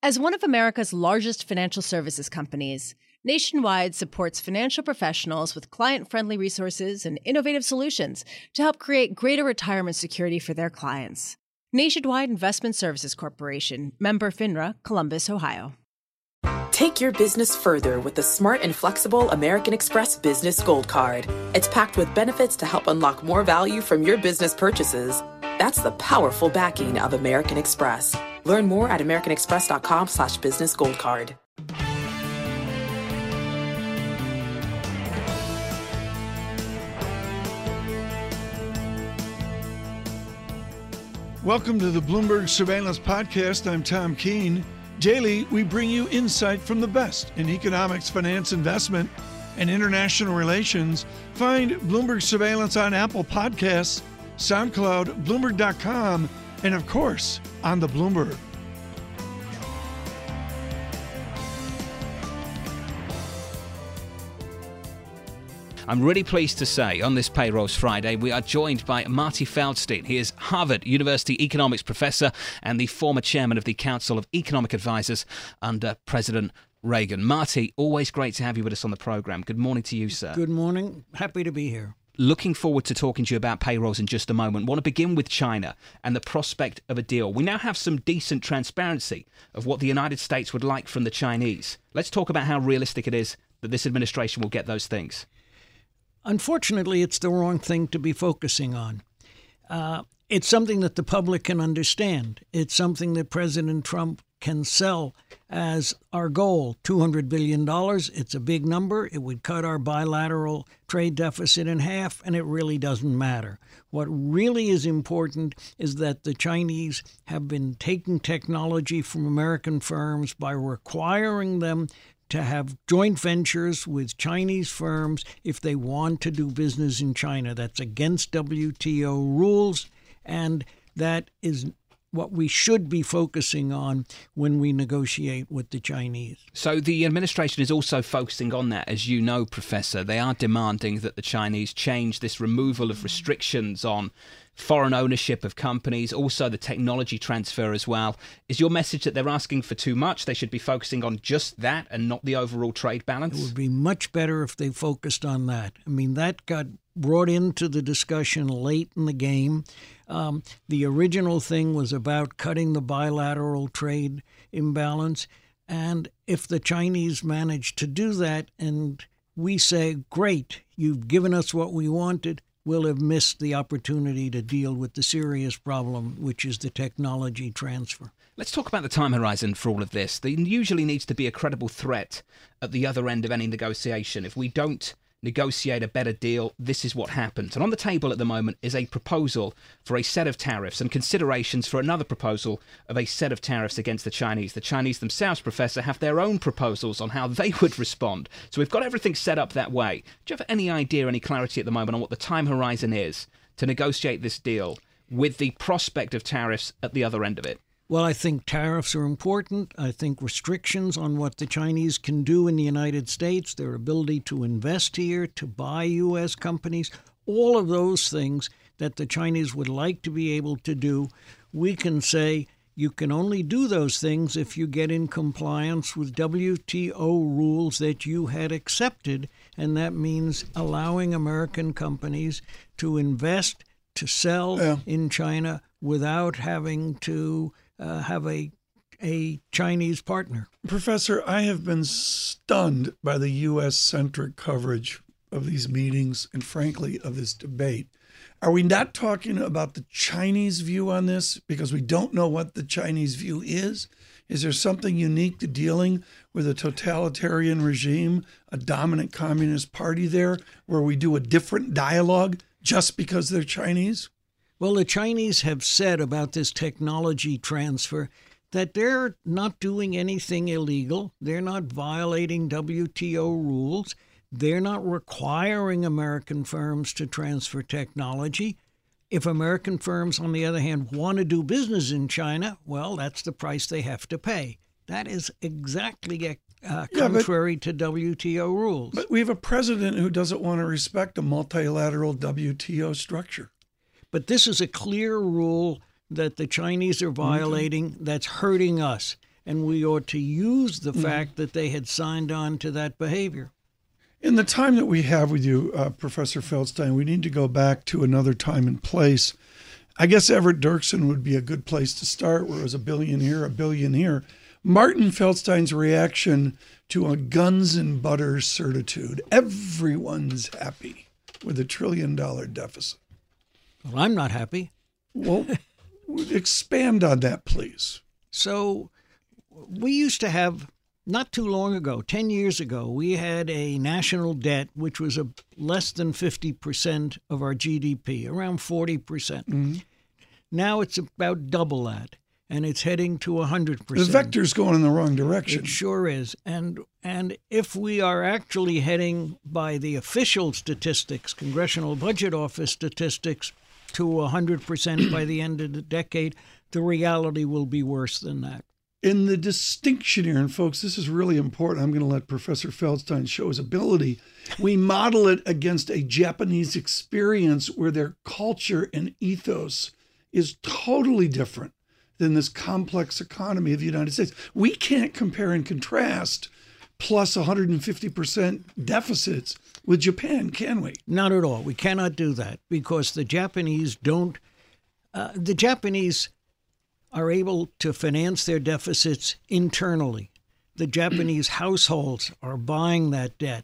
As one of America's largest financial services companies, Nationwide supports financial professionals with client-friendly resources and innovative solutions to help create greater retirement security for their clients. Nationwide Investment Services Corporation, member FINRA, Columbus, Ohio. Take your business further with the smart and flexible American Express Business Gold Card. It's packed with benefits to help unlock more value from your business purchases. That's the powerful backing of American Express. Learn more at americanexpress.com/businessgoldcard. Welcome to the Bloomberg Surveillance Podcast. I'm Tom Keene. Daily, we bring you insight from the best in economics, finance, investment, and international relations. Find Bloomberg Surveillance on Apple Podcasts, SoundCloud, Bloomberg.com, and of course, on the Bloomberg. I'm really pleased to say on this Payrolls Friday, we are joined by Marty Feldstein. He is Harvard University economics professor and the former chairman of the Council of Economic Advisors under President Reagan. Marty, always great to have you with us on the program. Good morning to you, sir. Good morning. Happy to be here. Looking forward to talking to you about payrolls in just a moment. Want to begin with China and the prospect of a deal. We now have some decent transparency of what the United States would like from the Chinese. Let's talk about how realistic it is that this administration will get those things. Unfortunately, it's the wrong thing to be focusing on. It's something that the public can understand. It's something that President Trump can sell as our goal, $200 billion. It's a big number. It would cut our bilateral trade deficit in half, and it really doesn't matter. What really is important is that the Chinese have been taking technology from American firms by requiring them to have joint ventures with Chinese firms if they want to do business in China. That's against WTO rules, and that is what we should be focusing on when we negotiate with the Chinese. So the administration is also focusing on that, as you know, Professor. They are demanding that the Chinese change this removal of restrictions on foreign ownership of companies, also the technology transfer as well. Is your message that they're asking for too much? They should be focusing on just that and not the overall trade balance? It would be much better if they focused on that. I mean, that got brought into the discussion late in the game. The original thing was about cutting the bilateral trade imbalance. And if the Chinese manage to do that and we say, great, you've given us what we wanted, we'll have missed the opportunity to deal with the serious problem, which is the technology transfer. Let's talk about the time horizon for all of this. There usually needs to be a credible threat at the other end of any negotiation. If we don't negotiate a better deal, this is what happens. And on the table at the moment is a proposal for a set of tariffs and considerations for another proposal of a set of tariffs against the Chinese. The Chinese themselves, Professor, have their own proposals on how they would respond. So we've got everything set up that way. Do you have any idea, any clarity at the moment on what the time horizon is to negotiate this deal with the prospect of tariffs at the other end of it? Well, I think tariffs are important. I think restrictions on what the Chinese can do in the United States, their ability to invest here, to buy U.S. companies, all of those things that the Chinese would like to be able to do, we can say you can only do those things if you get in compliance with WTO rules that you had accepted, and that means allowing American companies to invest, to sell in China without having to have a Chinese partner. Professor, I have been stunned by the U.S.-centric coverage of these meetings and, frankly, of this debate. Are we not talking about the Chinese view on this because we don't know what the Chinese view is? Is there something unique to dealing with a totalitarian regime, a dominant communist party there, where we do a different dialogue just because they're Chinese? Well, the Chinese have said about this technology transfer that they're not doing anything illegal. They're not violating WTO rules. They're not requiring American firms to transfer technology. If American firms, on the other hand, want to do business in China, well, that's the price they have to pay. That is exactly contrary to WTO rules. But we have a president who doesn't want to respect a multilateral WTO structure. But this is a clear rule that the Chinese are violating that's hurting us. and we ought to use the fact that they had signed on to that behavior. In the time that we have with you, Professor Feldstein, we need to go back to another time and place. I guess Everett Dirksen would be a good place to start, where it was $1 billion here, $1 billion here. Martin Feldstein's reaction to a guns and butter certitude. Everyone's happy with $1 trillion deficit. Well, I'm not happy. Well, expand on that, please. So we used to have, not too long ago, 10 years ago, we had a national debt which was less than 50% of our GDP, around 40%. Mm-hmm. Now it's about double that, and it's heading to 100%. The vector's going in the wrong direction. It sure is. And if we are actually heading by the official statistics, Congressional Budget Office statistics, to 100% by the end of the decade, the reality will be worse than that. In the distinction here, and folks, this is really important. I'm going to let Professor Feldstein show his ability. We model it against a Japanese experience where their culture and ethos is totally different than this complex economy of the United States. We can't compare and contrast plus 150% deficits with Japan, can we? Not at all. We cannot do that because the Japanese don't. The Japanese are able to finance their deficits internally. The Japanese households are buying that debt.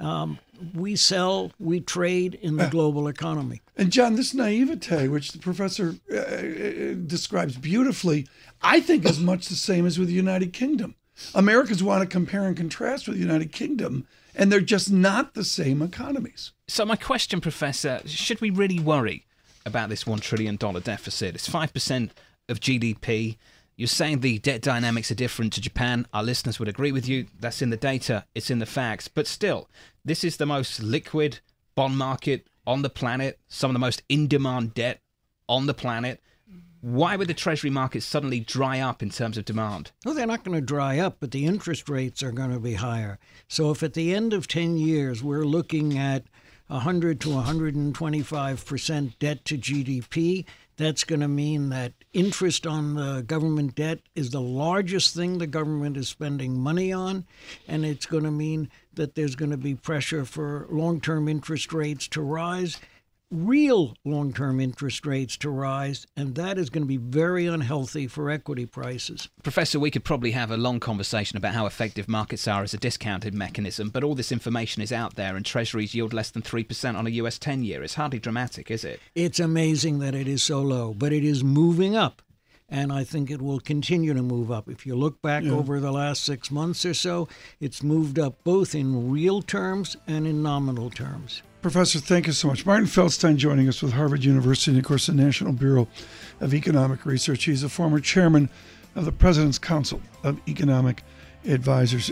We sell, we trade in the global economy. And John, this naivete, which the professor describes beautifully, I think is much the same as with the United Kingdom. Americans want to compare and contrast with the United Kingdom, and they're just not the same economies. So my question, Professor, should we really worry about this $1 trillion deficit? It's 5% of GDP. You're saying the debt dynamics are different to Japan. Our listeners would agree with you. That's in the data. It's in the facts. But still, this is the most liquid bond market on the planet, some of the most in-demand debt on the planet. Why would the Treasury market suddenly dry up in terms of demand? Well, they're not going to dry up, but the interest rates are going to be higher. So if at the end of 10 years we're looking at 100 to 125% debt to GDP, that's going to mean that interest on the government debt is the largest thing the government is spending money on, and it's going to mean that there's going to be pressure for long-term interest rates to rise, real long-term interest rates to rise, and that is going to be very unhealthy for equity prices. Professor, we could probably have a long conversation about how effective markets are as a discounted mechanism, but all this information is out there and Treasuries yield less than 3% on a US 10-year. It's hardly dramatic, is it? It's amazing that it is so low, but it is moving up, and I think it will continue to move up. If you look back over the last 6 months or so, it's moved up both in real terms and in nominal terms. Professor, thank you so much. Martin Feldstein joining us with Harvard University and, of course, the National Bureau of Economic Research. He's a former chairman of the President's Council of Economic Advisors.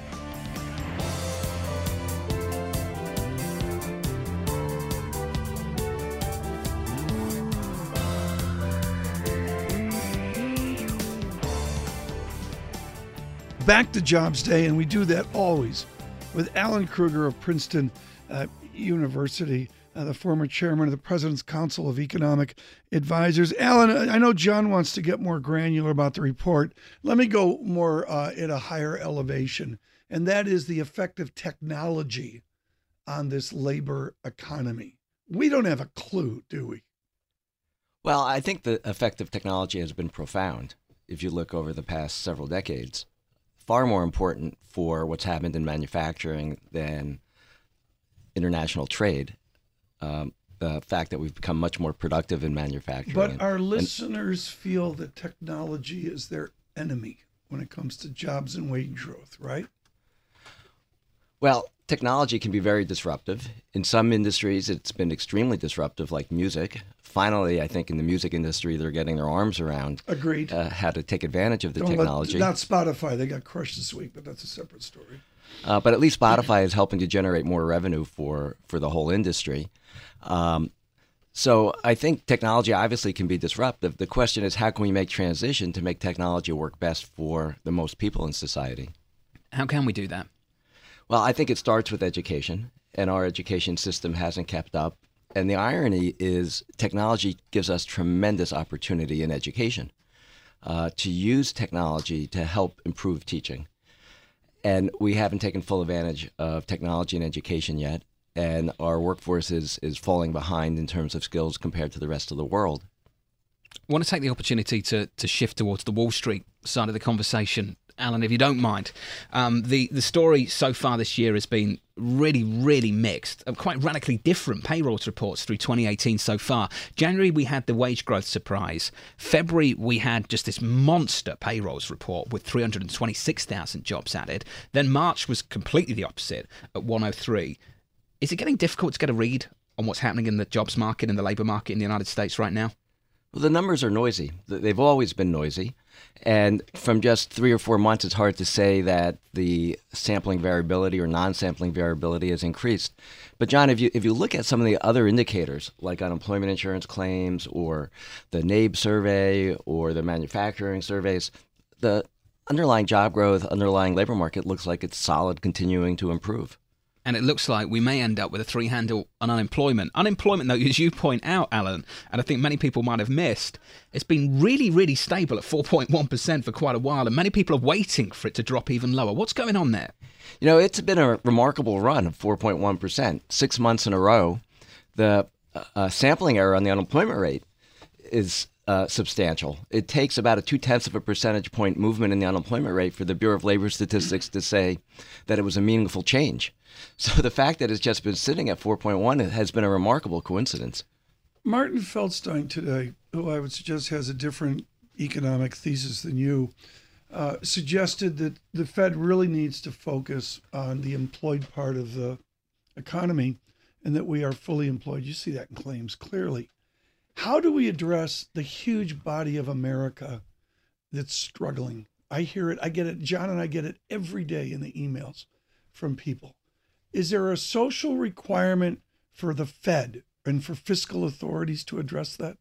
Back to Jobs Day, and we do that always with Alan Krueger of Princeton University, the former chairman of the President's Council of Economic Advisors. Alan, I know John wants to get more granular about the report. Let me go more at a higher elevation, and that is the effect of technology on this labor economy. We don't have a clue, do we? Well, I think the effect of technology has been profound if you look over the past several decades. Far more important for what's happened in manufacturing than international trade, the fact that we've become much more productive in manufacturing. But our listeners feel that technology is their enemy when it comes to jobs and wage growth, right? Well, technology can be very disruptive. In some industries, it's been extremely disruptive, like music. Finally, I think in the music industry, they're getting their arms around Agreed. How to take advantage of the technology. Not Spotify. They got crushed this week, but that's a separate story. But at least Spotify is helping to generate more revenue for the whole industry. So I think technology obviously can be disruptive. The question is, how can we make transition to make technology work best for the most people in society? How can we do that? Well, I think it starts with education, and our education system hasn't kept up. And the irony is technology gives us tremendous opportunity in education. to use technology to help improve teaching. And we haven't taken full advantage of technology in education yet. And our workforce is falling behind in terms of skills compared to the rest of the world. I want to take the opportunity to shift towards the Wall Street side of the conversation. Alan, if you don't mind. The story so far this year has been really, really mixed, quite radically different payrolls reports through 2018 so far. January, we had the wage growth surprise. February, we had just this monster payrolls report with 326,000 jobs added. Then March was completely the opposite at 103. Is it getting difficult to get a read on what's happening in the jobs market and the labour market in the United States right now? Well, the numbers are noisy. They've always been noisy. And from just 3 or 4 months, it's hard to say that the sampling variability or non-sampling variability has increased. But John, if you look at some of the other indicators, like unemployment insurance claims or the NABE survey or the manufacturing surveys, the underlying job growth, underlying labor market looks like it's solid, continuing to improve. And it looks like we may end up with a 3-handle on unemployment. Unemployment, though, as you point out, Alan, and I think many people might have missed, it's been really, really stable at 4.1% for quite a while, and many people are waiting for it to drop even lower. What's going on there? You know, it's been a remarkable run of 4.1%, 6 months in a row. The sampling error on the unemployment rate is substantial. It takes about a 0.2 of a percentage point movement in the unemployment rate for the Bureau of Labor Statistics to say that it was a meaningful change. So the fact that it's just been sitting at 4.1 has been a remarkable coincidence. Martin Feldstein today, who I would suggest has a different economic thesis than you, suggested that the Fed really needs to focus on the employed part of the economy and that we are fully employed. You see that in claims clearly. How do we address the huge body of America that's struggling? I hear it. I get it. John and I get it every day in the emails from people. Is there a social requirement for the Fed and for fiscal authorities to address that?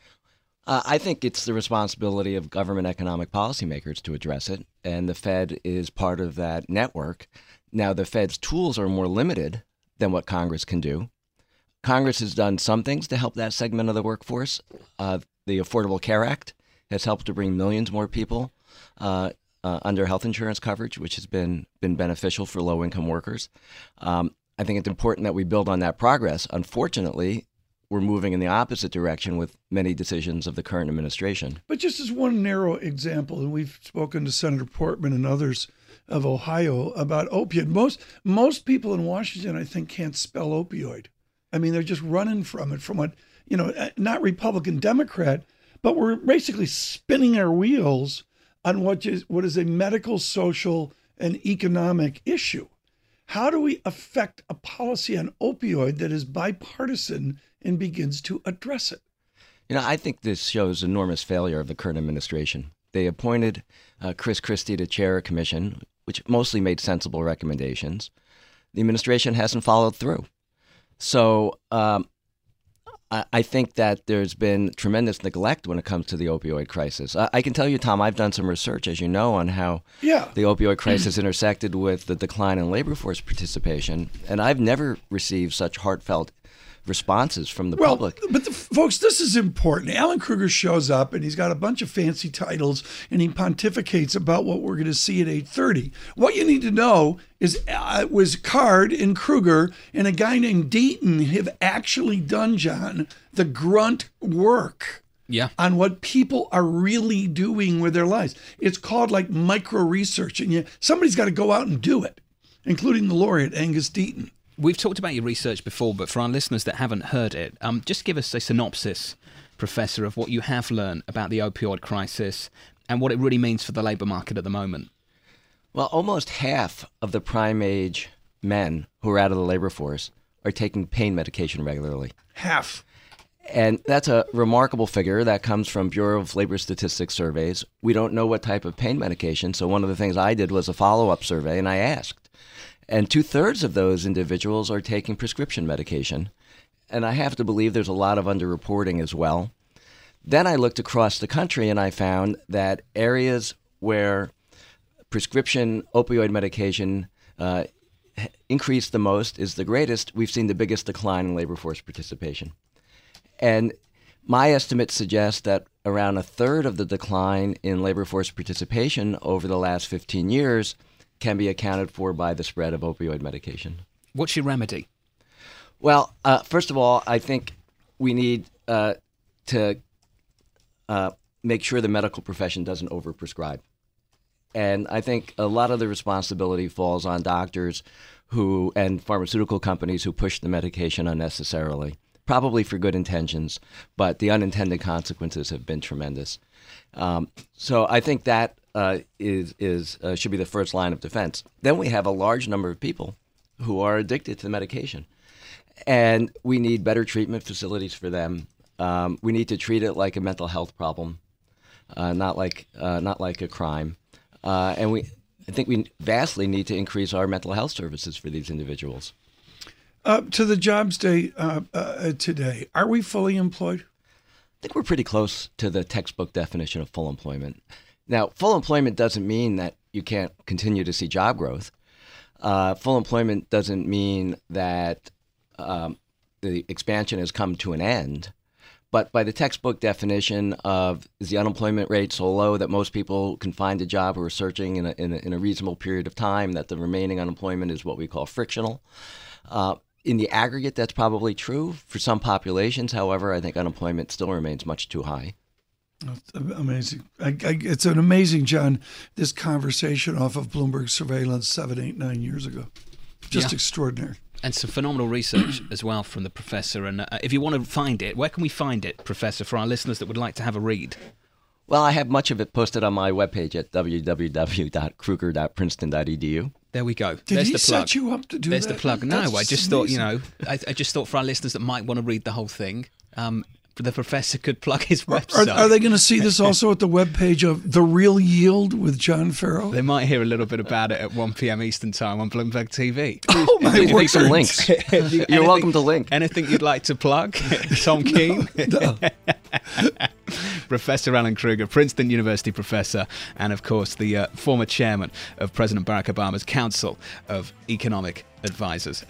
I think it's the responsibility of government economic policymakers to address it, and the Fed is part of that network. Now, the Fed's tools are more limited than what Congress can do. Congress has done some things to help that segment of the workforce. The Affordable Care Act has helped to bring millions more people under health insurance coverage, which has been beneficial for low-income workers. I think it's important that we build on that progress. Unfortunately, we're moving in the opposite direction with many decisions of the current administration. But just as one narrow example, and we've spoken to Senator Portman and others of Ohio about opioid. Most people in Washington, I think, can't spell opioid. I mean, they're just running from it, from what, not Republican, Democrat, but we're basically spinning our wheels on what is a medical, social, and economic issue. How do we affect a policy on opioid that is bipartisan and begins to address it? I think this shows enormous failure of the current administration. They appointed Chris Christie to chair a commission, which mostly made sensible recommendations. The administration hasn't followed through. So I think that there's been tremendous neglect when it comes to the opioid crisis. I can tell you, Tom, I've done some research, as you know, on how the opioid crisis intersected with the decline in labor force participation, and I've never received such heartfelt responses from the public. But folks, this is important. Alan Krueger shows up and he's got a bunch of fancy titles and he pontificates about what we're going to see at 8:30. What you need to know is was Card and Krueger and a guy named Deaton have actually done, John, the grunt work on what people are really doing with their lives. It's called like micro research, and somebody's got to go out and do it, including the laureate, Angus Deaton. We've talked about your research before, but for our listeners that haven't heard it, just give us a synopsis, Professor, of what you have learned about the opioid crisis and what it really means for the labour market at the moment. Well, almost half of the prime age men who are out of the labor force are taking pain medication regularly. Half. And that's a remarkable figure that comes from Bureau of Labor Statistics surveys. We don't know what type of pain medication, so one of the things I did was a follow-up survey, and I asked. And 2/3 of those individuals are taking prescription medication. And I have to believe there's a lot of underreporting as well. Then I looked across the country and I found that areas where prescription opioid medication increased the most is the greatest. We've seen the biggest decline in labor force participation. And My estimates suggest that around a third of the decline in labor force participation over the last 15 years can be accounted for by the spread of opioid medication. What's your remedy? Well, first of all, I think we need to make sure the medical profession doesn't overprescribe. And I think a lot of the responsibility falls on doctors and pharmaceutical companies who push the medication unnecessarily, probably for good intentions, but the unintended consequences have been tremendous. So I think that should be the first line of defense. Then we have a large number of people who are addicted to the medication, and we need better treatment facilities for them. We need to treat it like a mental health problem, not like a crime. And I think we vastly need to increase our mental health services for these individuals. To the jobs day today, are we fully employed? I think we're pretty close to the textbook definition of full employment. Now, full employment doesn't mean that you can't continue to see job growth. Full employment doesn't mean that the expansion has come to an end. But by the textbook definition of, is the unemployment rate so low that most people can find a job who are searching in a reasonable period of time, that the remaining unemployment is what we call frictional. In the aggregate, that's probably true. For some populations, however, I think unemployment still remains much too high. Amazing. It's an amazing, John, this conversation off of Bloomberg surveillance 7, 8, 9 years ago. Just extraordinary. And some phenomenal research as well from the professor. And if you want to find it, where can we find it, Professor, for our listeners that would like to have a read? Well, I have much of it posted on my webpage at www.kruger.princeton.edu. There we go. Did There's he the plug. set you up to do There's that? the plug. No, That's I just amazing. thought, I just thought for our listeners that might want to read the whole thing, the professor could plug his website. Are they going to see this also at the webpage of The Real Yield with John Farrow? They might hear a little bit about it at 1 p.m. Eastern Time on Bloomberg TV. Oh, my Please word. make some links. You're welcome to link. Anything you'd like to plug? Tom Keene? No. Professor Alan Kruger, Princeton University professor, and of course the former chairman of President Barack Obama's Council of Economic Advisors.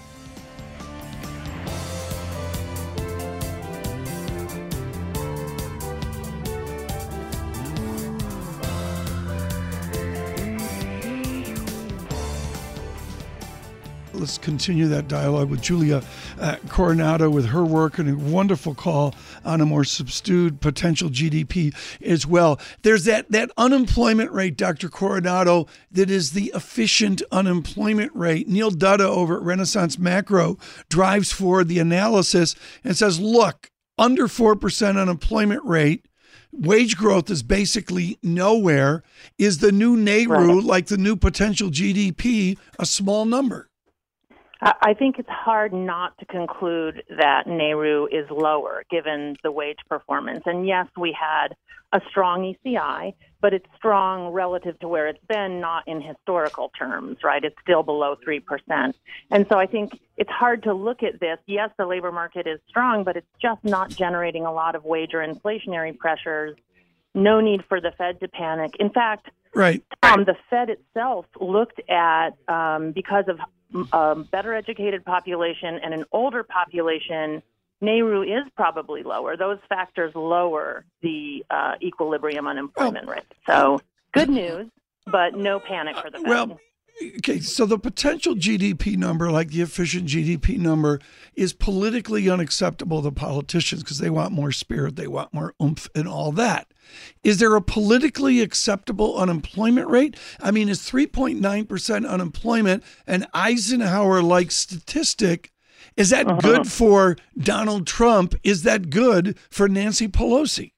Let's continue that dialogue with Julia Coronado with her work and a wonderful call on a more subdued potential GDP as well. There's that unemployment rate, Dr. Coronado, that is the efficient unemployment rate. Neil Dutta over at Renaissance Macro drives forward the analysis and says, look, under 4% unemployment rate, wage growth is basically nowhere. Is the new NAIRU, like the new potential GDP, a small number? I think it's hard not to conclude that NAIRU is lower given the wage performance. And yes, we had a strong ECI, but it's strong relative to where it's been, not in historical terms, right? It's still below 3%. And so I think it's hard to look at this. Yes, the labor market is strong, but it's just not generating a lot of wage or inflationary pressures. No need for the Fed to panic. In fact, right. The Fed itself looked at, because of a better educated population and an older population, NAIRU is probably lower. Those factors lower the equilibrium unemployment rate. So good news, but no panic for the Fed. Well, okay, so the potential GDP number, like the efficient GDP number, is politically unacceptable to politicians because they want more spirit, they want more oomph and all that. Is there a politically acceptable unemployment rate? I mean, is 3.9% unemployment an Eisenhower-like statistic? Is that good for Donald Trump? Is that good for Nancy Pelosi?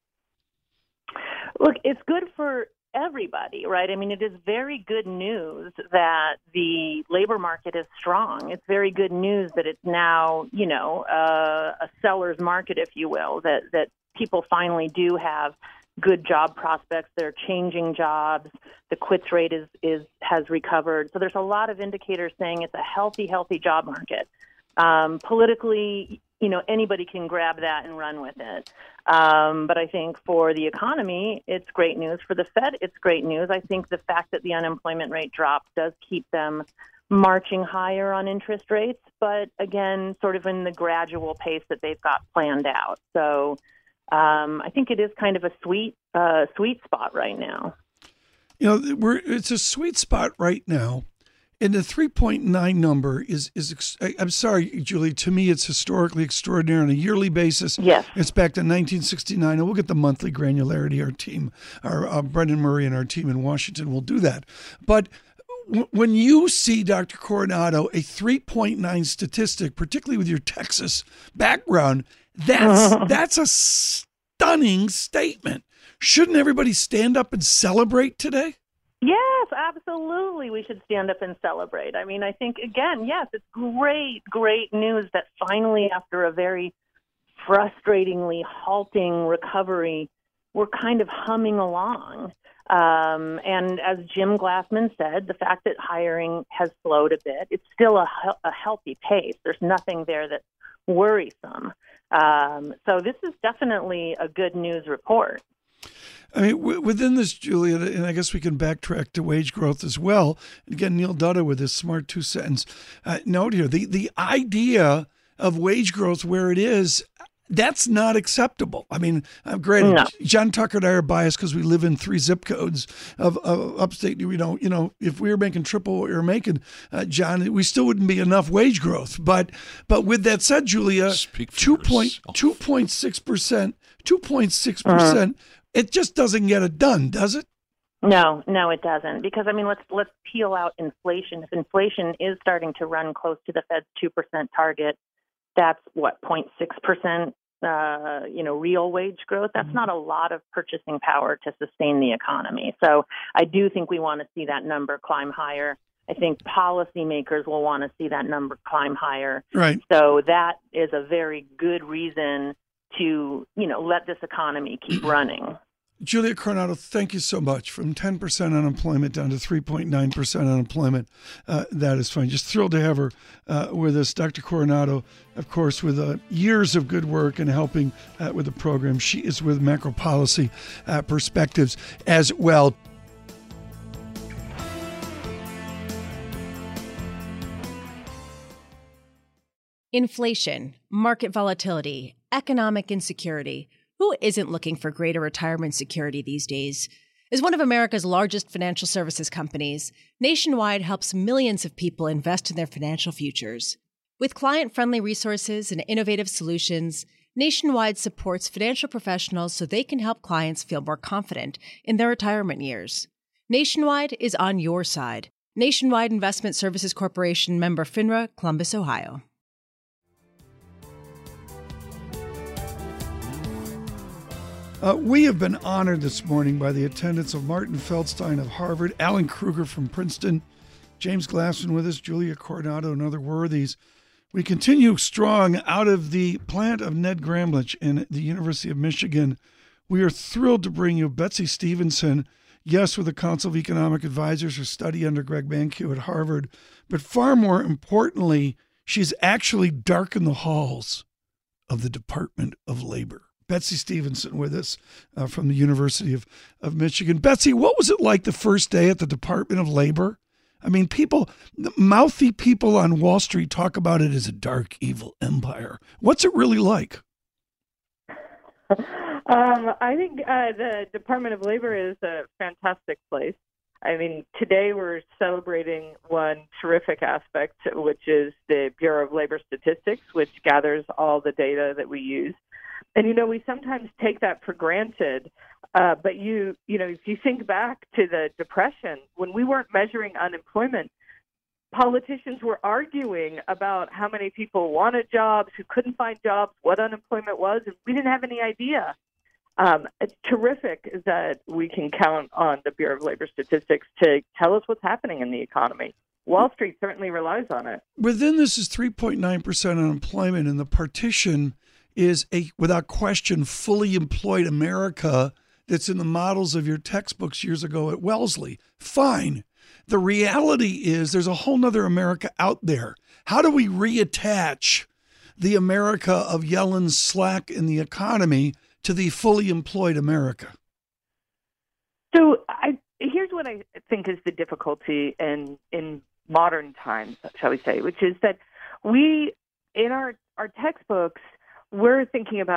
Look, it's good for everybody, right? I mean, it is very good news that the labor market is strong. It's very good news that it's now, a seller's market, if you will, that people finally do have good job prospects. They're changing jobs. The quits rate has recovered. So there's a lot of indicators saying it's a healthy job market. Politically, anybody can grab that and run with it. But I think for the economy, it's great news. For the Fed, it's great news. I think the fact that the unemployment rate dropped does keep them marching higher on interest rates, but again, sort of in the gradual pace that they've got planned out. So I think it is kind of a sweet spot right now. It's a sweet spot right now. And the 3.9 number is I'm sorry, Julie, to me it's historically extraordinary on a yearly basis. Yes. It's back to 1969, and we'll get the monthly granularity. Our team, Brendan Murray and our team in Washington will do that. But when you see, Dr. Coronado, a 3.9 statistic, particularly with your Texas background, that's a stunning statement. Shouldn't everybody stand up and celebrate today? Yes, absolutely. We should stand up and celebrate. I mean, I think, again, yes, it's great news that finally, after a very frustratingly halting recovery, we're kind of humming along. And as Jim Glassman said, the fact that hiring has slowed a bit, it's still a healthy pace. There's nothing there that's worrisome. So this is definitely a good news report. I mean, within this, Julia, and I guess we can backtrack to wage growth as well. Again, Neil Dutta with his smart two-sentence note here. The idea of wage growth where it is, that's not acceptable. I mean, granted, no. John Tucker and I are biased because we live in 3 zip codes of upstate. If we were making triple what we were making, John, we still wouldn't be enough wage growth. But with that said, Julia, 2.6%, 2.6%. It just doesn't get it done, does it? No, it doesn't. Because, I mean, let's peel out inflation. If inflation is starting to run close to the Fed's 2% target, that's 0.6%, real wage growth. That's not a lot of purchasing power to sustain the economy. So I do think we want to see that number climb higher. I think policymakers will want to see that number climb higher. Right. So that is a very good reason to, let this economy keep running. Julia Coronado, thank you so much. From 10% unemployment down to 3.9% unemployment. That is fine. Just thrilled to have her with us. Dr. Coronado, of course, with years of good work and helping with the program. She is with Macro Policy Perspectives as well. Inflation, market volatility, economic insecurity. Who isn't looking for greater retirement security these days? As one of America's largest financial services companies, Nationwide helps millions of people invest in their financial futures. With client-friendly resources and innovative solutions, Nationwide supports financial professionals so they can help clients feel more confident in their retirement years. Nationwide is on your side. Nationwide Investment Services Corporation, member FINRA, Columbus, Ohio. We have been honored this morning by the attendance of Martin Feldstein of Harvard, Alan Kruger from Princeton, James Glassman with us, Julia Coronado, and other worthies. We continue strong out of the plant of Ned Gramlich in the University of Michigan. We are thrilled to bring you Betsy Stevenson, yes, with the Council of Economic Advisors, her study under Greg Mankiw at Harvard, but far more importantly, she's actually darkened the halls of the Department of Labor. Betsy Stevenson with us from the University of Michigan. Betsy, what was it like the first day at the Department of Labor? I mean, mouthy people on Wall Street talk about it as a dark, evil empire. What's it really like? I think the Department of Labor is a fantastic place. I mean, today we're celebrating one terrific aspect, which is the Bureau of Labor Statistics, which gathers all the data that we use. And, we sometimes take that for granted. But, if you think back to the Depression, when we weren't measuring unemployment, politicians were arguing about how many people wanted jobs, who couldn't find jobs, what unemployment was, and we didn't have any idea. It's terrific that we can count on the Bureau of Labor Statistics to tell us what's happening in the economy. Wall Street certainly relies on it. Within this is 3.9% unemployment, and the partition is without question, fully employed America that's in the models of your textbooks years ago at Wellesley. Fine. The reality is there's a whole nother America out there. How do we reattach the America of Yellen's slack in the economy to the fully employed America? So here's what I think is the difficulty in modern times, shall we say, which is that we, in our textbooks, we're thinking about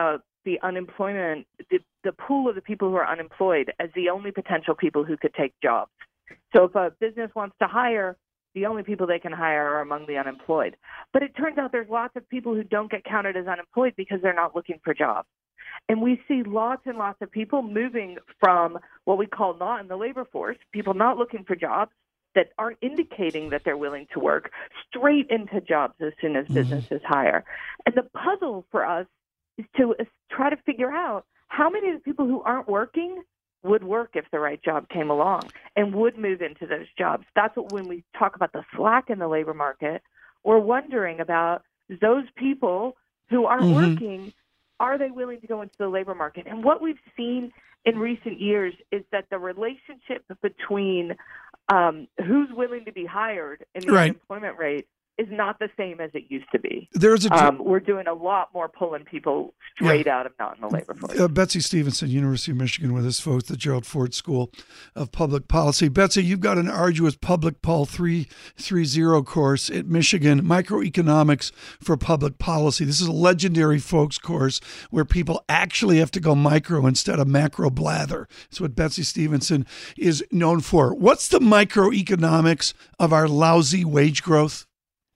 the unemployment, the pool of the people who are unemployed as the only potential people who could take jobs. So if a business wants to hire, the only people they can hire are among the unemployed. But it turns out there's lots of people who don't get counted as unemployed because they're not looking for jobs. And we see lots and lots of people moving from what we call not in the labor force, people not looking for jobs that aren't indicating that they're willing to work, straight into jobs as soon as businesses hire. And the puzzle for us is to try to figure out how many of the people who aren't working would work if the right job came along and would move into those jobs. That's what, when we talk about the slack in the labor market, we're wondering about those people who aren't working. Are they willing to go into the labor market? And what we've seen in recent years is that the relationship between who's willing to be hired and the unemployment rate is not the same as it used to be. We're doing a lot more pulling people straight out of not in the labor force. Betsy Stevenson, University of Michigan, with us, folks, the Gerald Ford School of Public Policy. Betsy, you've got an arduous Public Pol 330 course at Michigan, Microeconomics for Public Policy. This is a legendary folks course where people actually have to go micro instead of macro blather. That's what Betsy Stevenson is known for. What's the microeconomics of our lousy wage growth?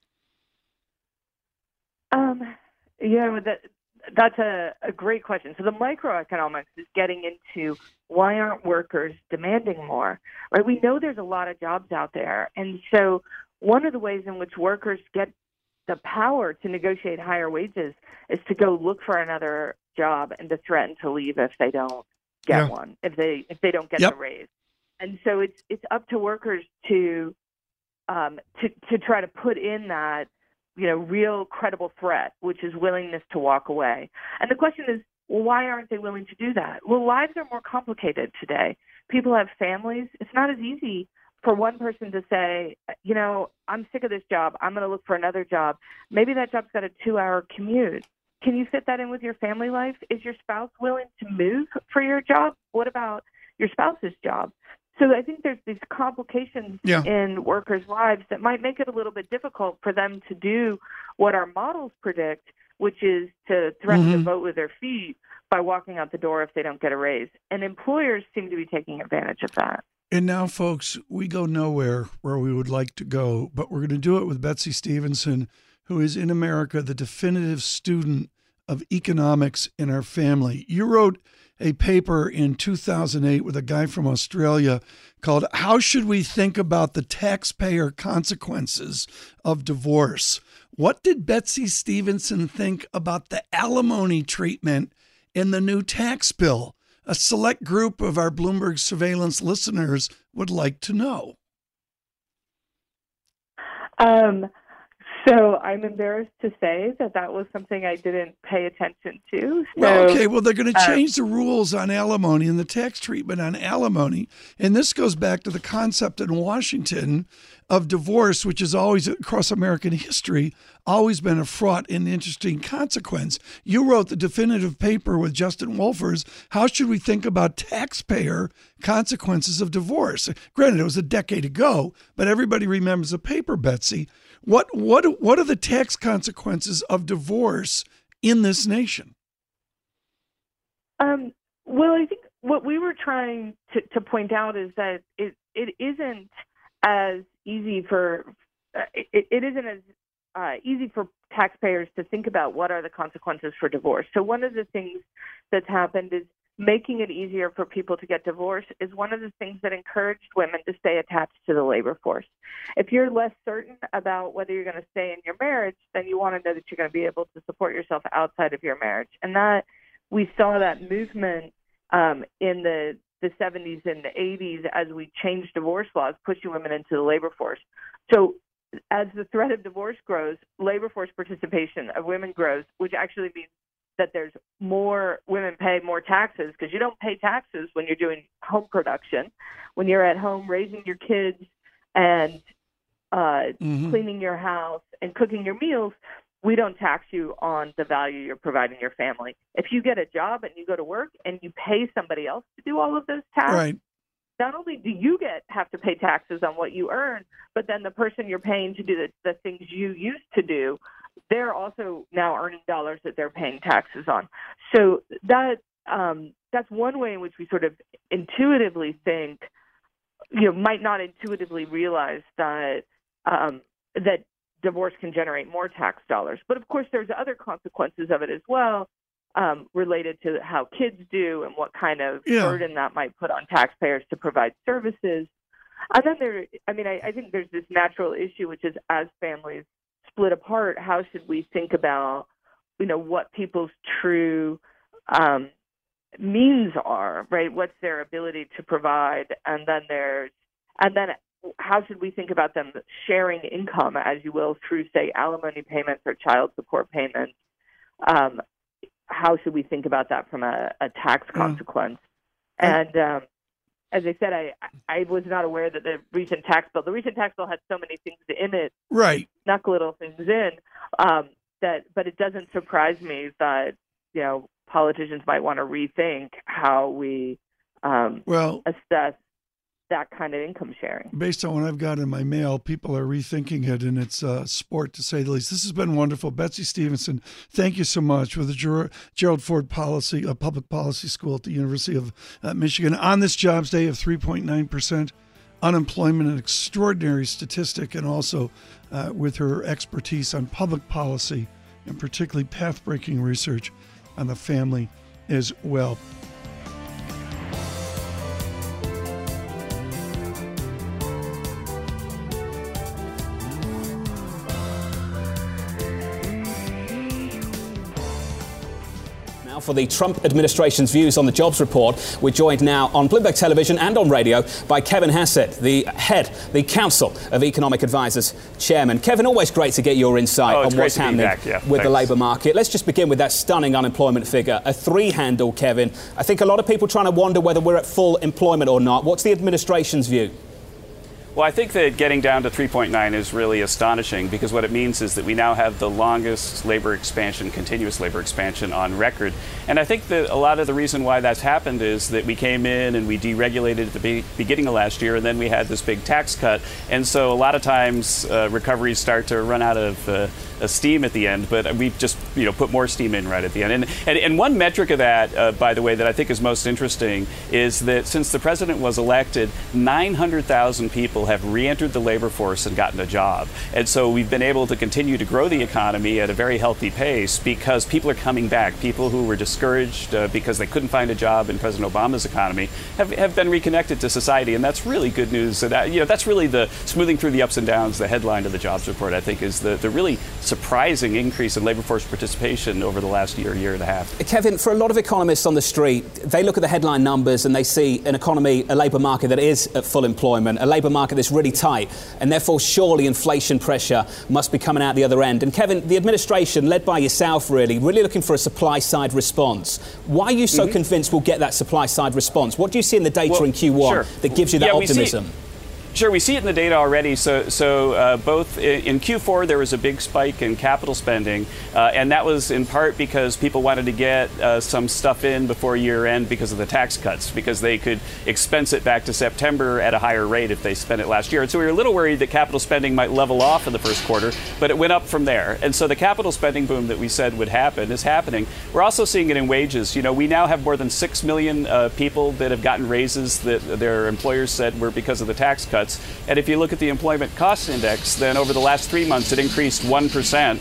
That's a great question. So the microeconomics is getting into why aren't workers demanding more, right? We know there's a lot of jobs out there. And so one of the ways in which workers get the power to negotiate higher wages is to go look for another job and to threaten to leave if they don't get one, if they don't get the raise. And so it's up to workers to try to put in that, real credible threat, which is willingness to walk away. And the question is, well, why aren't they willing to do that? Well, lives are more complicated today. People have families. It's not as easy for one person to say, I'm sick of this job. I'm going to look for another job. Maybe that job's got a 2-hour commute. Can you fit that in with your family life? Is your spouse willing to move for your job? What about your spouse's job? So I think there's these complications in workers' lives that might make it a little bit difficult for them to do what our models predict, which is to threaten to vote with their feet by walking out the door if they don't get a raise. And employers seem to be taking advantage of that. And now, folks, we go nowhere where we would like to go, but we're going to do it with Betsy Stevenson, who is in America the definitive student of economics in our family. You wrote a paper in 2008 with a guy from Australia called How Should We Think About the Taxpayer Consequences of Divorce? What did Betsy Stevenson think about the alimony treatment in the new tax bill? A select group of our Bloomberg surveillance listeners would like to know. So I'm embarrassed to say that was something I didn't pay attention to. Well, they're going to change the rules on alimony and the tax treatment on alimony. And this goes back to the concept in Washington of divorce, which is always, across American history, always been a fraught and interesting consequence. You wrote the definitive paper with Justin Wolfers, How Should We Think About Taxpayer Consequences of Divorce? Granted, it was a decade ago, but everybody remembers the paper, Betsy. What are the tax consequences of divorce in this nation? Well, I think what we were trying to point out is that it isn't as easy for easy for taxpayers to think about what are the consequences for divorce. So one of the things that's happened is making it easier for people to get divorced is one of the things that encouraged women to stay attached to the labor force. If you're less certain about whether you're going to stay in your marriage, then you want to know that you're going to be able to support yourself outside of your marriage. And that we saw that movement in the 70s and the 80s as we changed divorce laws, pushing women into the labor force. So as the threat of divorce grows, labor force participation of women grows, which actually means that there's more women pay more taxes, because you don't pay taxes when you're doing home production. When you're at home raising your kids and cleaning your house and cooking your meals, we don't tax you on the value you're providing your family. If you get a job and you go to work and you pay somebody else to do all of those tasks, not only do you have to pay taxes on what you earn, but then the person you're paying to do the things you used to do they're also now earning dollars that they're paying taxes on. So that's one way in which we sort of intuitively think, might not intuitively realize that that divorce can generate more tax dollars. But of course, there's other consequences of it as well, related to how kids do and what kind of burden that might put on taxpayers to provide services. And then I think there's this natural issue, which is as families split apart, how should we think about, what people's true means are, right? What's their ability to provide? And then how should we think about them sharing income, as you will, through, say, alimony payments or child support payments? How should we think about that from a tax consequence? And as I said, I was not aware that the recent tax bill had so many things in it, right? Snuck little things in, but it doesn't surprise me that politicians might want to rethink how we assess that kind of income sharing. Based on what I've got in my mail, people are rethinking it, and it's a sport, to say the least. This has been wonderful. Betsy Stevenson, thank you so much, with the Gerald Ford Public Policy School at the University of Michigan. On this jobs day of 3.9% unemployment, an extraordinary statistic, and also with her expertise on public policy and particularly path-breaking research on the family as well. For the Trump administration's views on the jobs report, we're joined now on Bloomberg Television and on radio by Kevin Hassett, the Council of Economic Advisors chairman. Kevin, always great to get your insight on what's happening with the labour market. Let's just begin with that stunning unemployment figure, a 3 handle, Kevin. I think a lot of people trying to wonder whether we're at full employment or not. What's the administration's view? Well, I think that getting down to 3.9 is really astonishing, because what it means is that we now have the longest continuous labor expansion on record. And I think that a lot of the reason why that's happened is that we came in and we deregulated at the beginning of last year, and then we had this big tax cut. And so a lot of times recoveries start to run out of steam at the end, but we've just put more steam in right at the end. And one metric of that, by the way, that I think is most interesting is that since the president was elected, 900,000 people have re-entered the labor force and gotten a job. And so we've been able to continue to grow the economy at a very healthy pace because people are coming back. People who were discouraged because they couldn't find a job in President Obama's economy have been reconnected to society, and that's really good news. So that, that's really the smoothing through the ups and downs. The headline of the jobs report, I think, is the really surprising increase in labor force participation over the last year and a half. Kevin, for a lot of economists on the street, they look at the headline numbers and they see an economy, a labour market that is at full employment, a labour market that's really tight, and therefore surely inflation pressure must be coming out the other end. And Kevin, the administration, led by yourself really looking for a supply-side response. Why are you so convinced we'll get that supply-side response? What do you see in the data in Q1 that gives you that optimism? Sure, we see it in the data already. So both in Q4 there was a big spike in capital spending, and that was in part because people wanted to get some stuff in before year end because of the tax cuts, because they could expense it back to September at a higher rate if they spent it last year. And so we were a little worried that capital spending might level off in the first quarter, but it went up from there. And so the capital spending boom that we said would happen is happening. We're also seeing it in wages. We now have more than 6 million people that have gotten raises that their employers said were because of the tax cuts. And if you look at the employment cost index, then over the last 3 months, it increased 1%.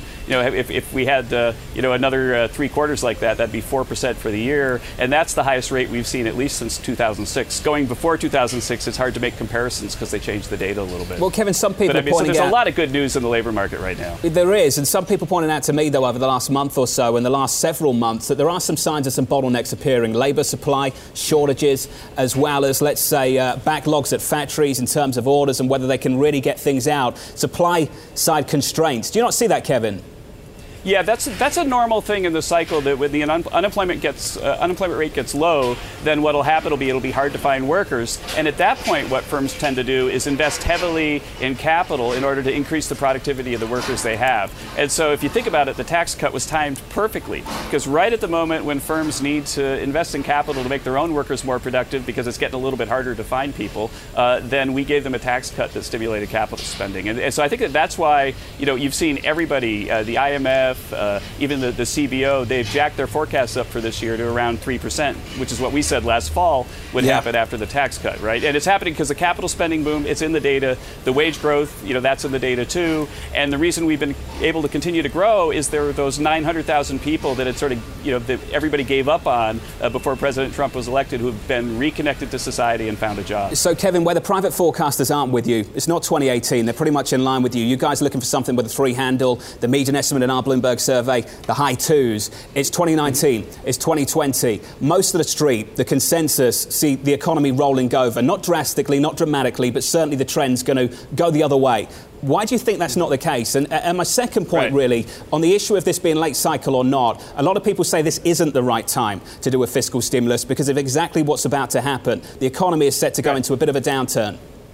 If we had, another 3 quarters like that, that'd be 4% for the year. And that's the highest rate we've seen at least since 2006. Going before 2006, it's hard to make comparisons because they changed the data a little bit. Well, Kevin, some people are pointing so there's out a lot of good news in the labor market right now. There is. And some people pointing out to me, though, over the last month or so and the last several months, that there are some signs of some bottlenecks appearing. Labour supply shortages, as well as, let's say, backlogs at factories in terms of orders and whether they can really get things out. Supply side constraints. Do you not see that, Kevin? Yeah, that's a normal thing in the cycle, that when the unemployment rate gets low, then what'll happen it'll be hard to find workers. And at that point, what firms tend to do is invest heavily in capital in order to increase the productivity of the workers they have. And so if you think about it, the tax cut was timed perfectly, because right at the moment when firms need to invest in capital to make their own workers more productive, because it's getting a little bit harder to find people, then we gave them a tax cut that stimulated capital spending. And so I think that's why, you've seen everybody, the IMF, even the CBO, they've jacked their forecasts up for this year to around 3%, which is what we said last fall would happen after the tax cut, right? And it's happening because the capital spending boom, it's in the data. The wage growth, that's in the data too. And the reason we've been able to continue to grow is there were those 900,000 people that had sort of, that everybody gave up on before President Trump was elected, who have been reconnected to society and found a job. So, Kevin, where the private forecasters aren't with you, it's not 2018. They're pretty much in line with you. You guys are looking for something with a 3 handle. The median estimate in our Bloomberg survey, the high 2s. It's 2019. It's 2020. Most of the street, the consensus, see the economy rolling over. Not drastically, not dramatically, but certainly the trend's going to go the other way. Why do you think that's not the case? And my second point, really, on the issue of this being late cycle or not, a lot of people say this isn't the right time to do a fiscal stimulus because of exactly what's about to happen. The economy is set to go into a bit of a downturn.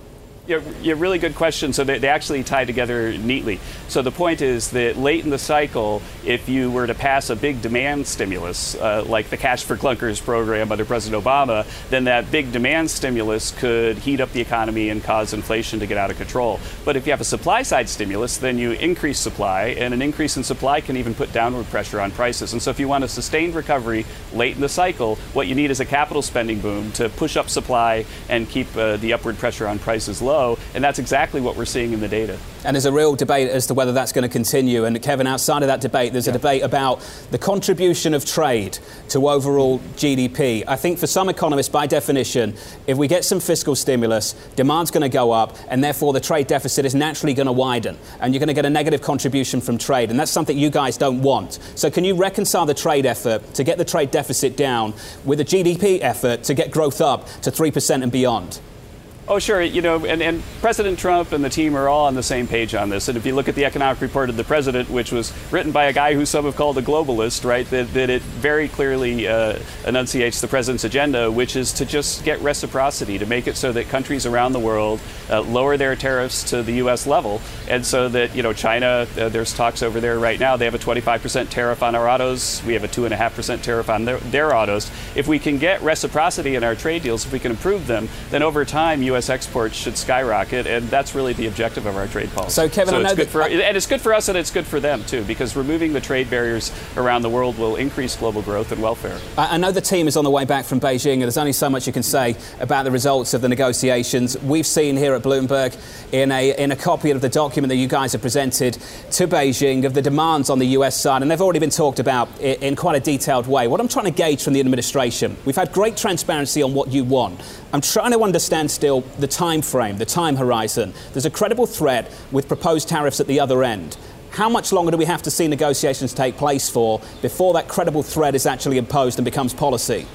Yeah, really good question. So they actually tie together neatly. So the point is that late in the cycle, if you were to pass a big demand stimulus, like the Cash for Clunkers program under President Obama, then that big demand stimulus could heat up the economy and cause inflation to get out of control. But if you have a supply side stimulus, then you increase supply, and an increase in supply can even put downward pressure on prices. And so if you want a sustained recovery late in the cycle, what you need is a capital spending boom to push up supply and keep the upward pressure on prices low. And that's exactly what we're seeing in the data. And there's a real debate as to whether that's going to continue. And Kevin, outside of that debate, there's a debate about the contribution of trade to overall GDP. I think for some economists, by definition, if we get some fiscal stimulus, demand's going to go up, and therefore the trade deficit is naturally going to widen. And you're going to get a negative contribution from trade. And that's something you guys don't want. So can you reconcile the trade effort to get the trade deficit down with a GDP effort to get growth up to 3% and beyond? Oh, sure. And President Trump and the team are all on the same page on this. And if you look at the economic report of the president, which was written by a guy who some have called a globalist, right, that it very clearly enunciates the president's agenda, which is to just get reciprocity, to make it so that countries around the world lower their tariffs to the U.S. level. And so that, China, there's talks over there right now. They have a 25% tariff on our autos. We have a 2.5% tariff on their autos. If we can get reciprocity in our trade deals, if we can improve them, then over time, U.S. exports should skyrocket, and that's really the objective of our trade policy. So, Kevin, I know it's good for us, and it's good for them too, because removing the trade barriers around the world will increase global growth and welfare. I know the team is on the way back from Beijing, and there's only so much you can say about the results of the negotiations. We've seen here at Bloomberg, in a copy of the document that you guys have presented to Beijing, of the demands on the US side, and they've already been talked about in quite a detailed way. What I'm trying to gauge from the administration, we've had great transparency on what you want. I'm trying to understand still the time frame, the time horizon. There's a credible threat with proposed tariffs at the other end. How much longer do we have to see negotiations take place for before that credible threat is actually imposed and becomes policy?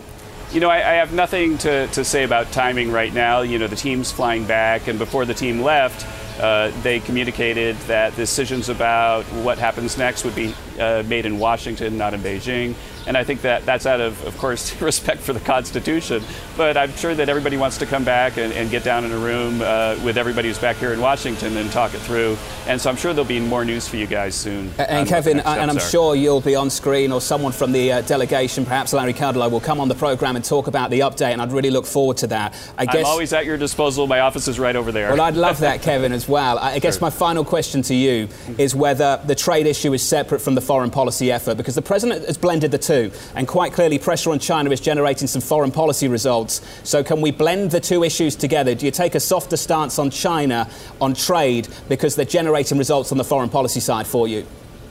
I have nothing to say about timing right now. The team's flying back, and before the team left, they communicated that decisions about what happens next would be made in Washington, not in Beijing. And I think that that's out of course, respect for the Constitution. But I'm sure that everybody wants to come back and get down in a room with everybody who's back here in Washington and talk it through. And so I'm sure there'll be more news for you guys soon. And Kevin, and I'm sure you'll be on screen, or someone from the delegation, perhaps Larry Kudlow, will come on the programme and talk about the update. And I'd really look forward to that. I'm always at your disposal. My office is right over there. Well, I'd love that, Kevin, as well. I guess my final question to you is whether the trade issue is separate from the foreign policy effort, because the president has blended the two, and quite clearly pressure on China is generating some foreign policy results. So can we blend the two issues together? Do you take a softer stance on China, on trade, because they're generating results on the foreign policy side for you?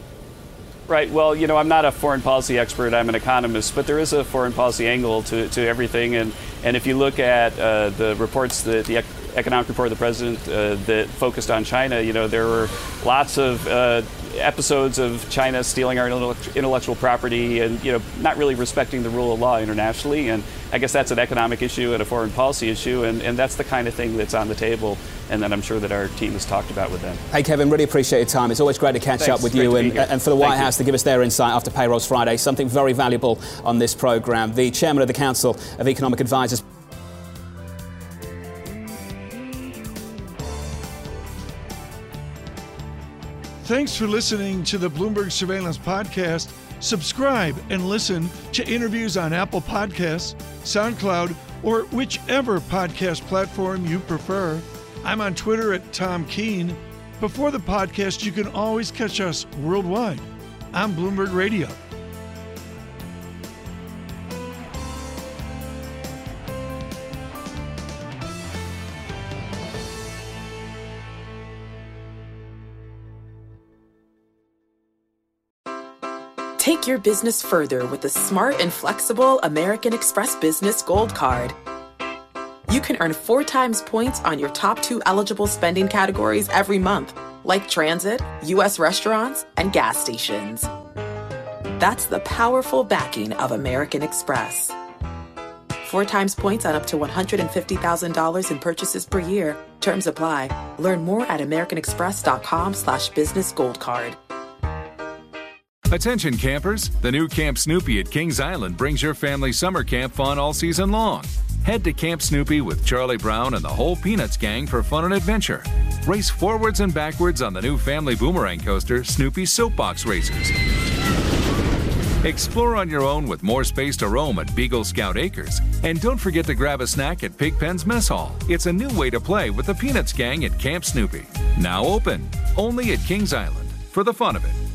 Right. Well, I'm not a foreign policy expert. I'm an economist, but there is a foreign policy angle to everything. And if you look at the reports, the economic report of the president that focused on China, there were lots of episodes of China stealing our intellectual property and, not really respecting the rule of law internationally. And I guess that's an economic issue and a foreign policy issue. And that's the kind of thing that's on the table and that I'm sure that our team has talked about with them. Hey, Kevin, really appreciate your time. It's always great to catch up with you and for the White House to give us their insight after Payrolls Friday, something very valuable on this program. The chairman of the Council of Economic Advisors. Thanks for listening to the Bloomberg Surveillance Podcast. Subscribe and listen to interviews on Apple Podcasts, SoundCloud, or whichever podcast platform you prefer. I'm on Twitter at Tom Keene. Before the podcast, you can always catch us worldwide on Bloomberg Radio. Take your business further with the smart and flexible American Express Business Gold Card. You can earn 4 times points on your top 2 eligible spending categories every month, like transit, U.S. restaurants, and gas stations. That's the powerful backing of American Express. 4 times points on up to $150,000 in purchases per year. Terms apply. Learn more at americanexpress.com/business gold card. Attention campers, the new Camp Snoopy at Kings Island brings your family summer camp fun all season long. Head to Camp Snoopy with Charlie Brown and the whole Peanuts gang for fun and adventure. Race forwards and backwards on the new family boomerang coaster, Snoopy's Soapbox Racers. Explore on your own with more space to roam at Beagle Scout Acres. And don't forget to grab a snack at Pigpen's Mess Hall. It's a new way to play with the Peanuts gang at Camp Snoopy. Now open, only at Kings Island, for the fun of it.